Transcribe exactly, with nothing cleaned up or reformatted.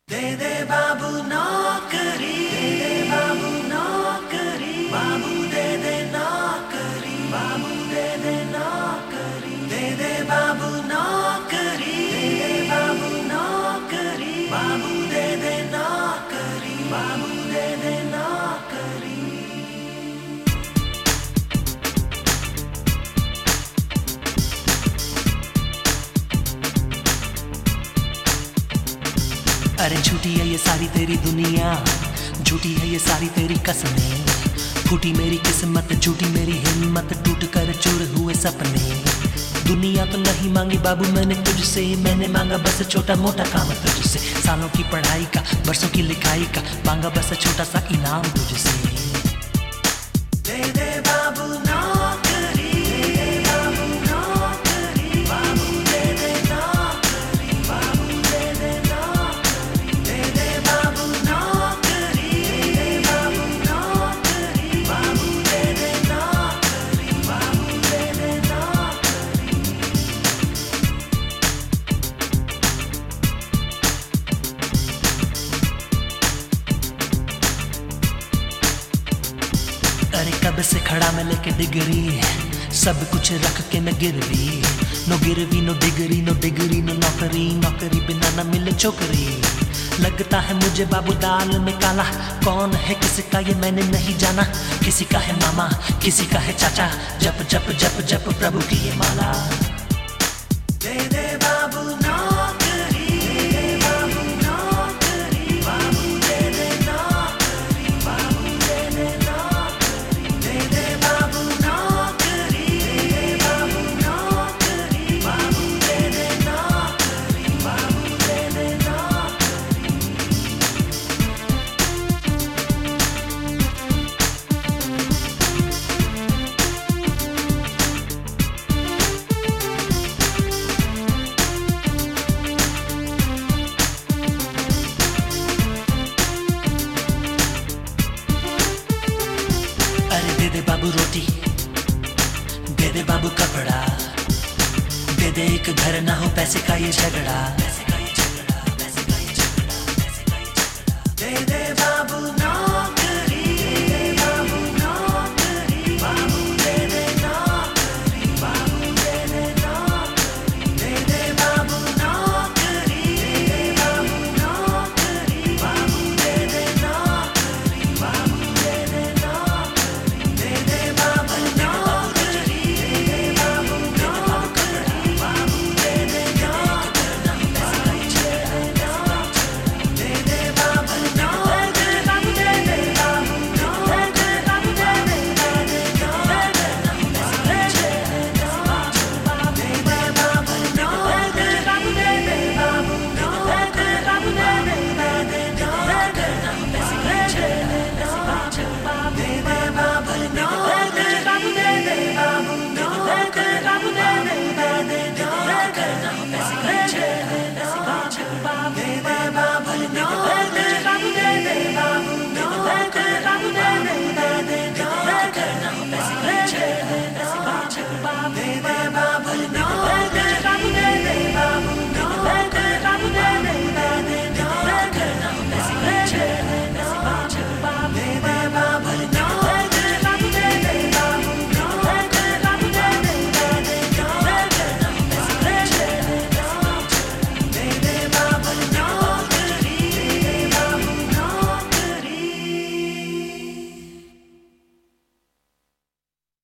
दे दे बाबू नौकरी, दे दे बाबू नौकरी, बाबू दे दे नौकरी, बाबू दे दे नौकरी, दे दे बाबू नौकरी, दे दे बाबू नौकरी, बाबू दे दे नौकरी, बाबू दे दे नौकरी। अरे झूठी है ये सारी तेरी दुनिया, झूठी है ये सारी तेरी कसमें, फूटी मेरी किस्मत, झूठी मेरी हिम्मत, टूट कर चूर हुए सपने। दुनिया तो नहीं मांगी बाबू मैंने तुझसे, मैंने मांगा बस छोटा मोटा काम तुझसे, सालों की पढ़ाई का, बरसों की लिखाई का, मांगा बस छोटा सा इनाम तुझसे। दे दे बाबू नौकरी, दे दे बाबू नौकरी, बाबू दे दे नौकरी, बाबू दे दे नौकरी, दे दे बाबू नौकरी, दे दे बाबू नौकरी, बाबू दे दे नौकरी, बाबू दे दे नौकरी। अरे कब से खड़ा मैं लेके डिग्री, सब कुछ रख के मैं गिरवी, नो गिरवी no degree, no degree no नौकरी, नौकरी बिना न मिले छोकरी। लगता है मुझे बाबू दाल में काला, कौन है किसी का ये मैंने नहीं जाना, किसी का है मामा किसी का है चाचा, जप जप जप जप प्रभु की ये माला। दे दे बाबू नौकरी, दे दे बाबू नौकरी, बाबू दे दे नौकरी, बाबू दे दे नौकरी, दे दे बाबू नौकरी, दे दे बाबू नौकरी, बाबू दे दे नौकरी, बाबू दे दे नौकरी। अरे दे दे बाबू रोटी, दे दे बाबू कपड़ा, दे दे एक घर ना हो पैसे का ये झगड़ा, पैसे का ये झगड़ा, पैसे का ये झगड़ा, पैसे का ये झगड़ा। दे दे बाबू नौकरी, दे दे बाबू नौकरी, बाबू दे दे नौकरी, बाबू दे दे नौकरी, दे दे बाबू नौकरी, दे दे बाबू नौकरी, बाबू दे दे नौकरी, बाबू दे दे नौकरी, दे दे बाबू नौकरी, दे दे बाबू नौकरी, बाबू दे दे नौकरी, बाबू दे दे नौकरी, दे दे बाबू नौकरी, बाबू दे दे बाबू नौकरी, बाबू दे दे दे नौकरी, बाबू दे दे नौकरी, दे दे बाबू नौकरी, बाबू दे दे बाबू नौकरी, बाबू दे दे दे नौकरी, बाबू दे दे नौकरी, दे दे बाबू नौकरी, बाबू दे दे बाबू नौकरी, बाबू दे दे दे नौकरी, बाबू दे दे नौकरी, बाबू दे